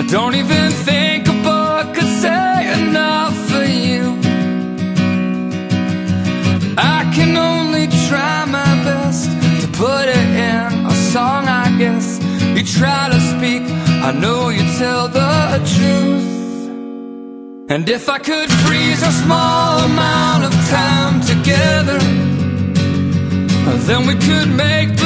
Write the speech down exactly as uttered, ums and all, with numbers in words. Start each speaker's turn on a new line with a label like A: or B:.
A: I don't even think a book could say enough for you. I can only try my best to put it in a song, I guess. You try to speak, I know you tell the truth. And if I could freeze a small amount of time together, then we could make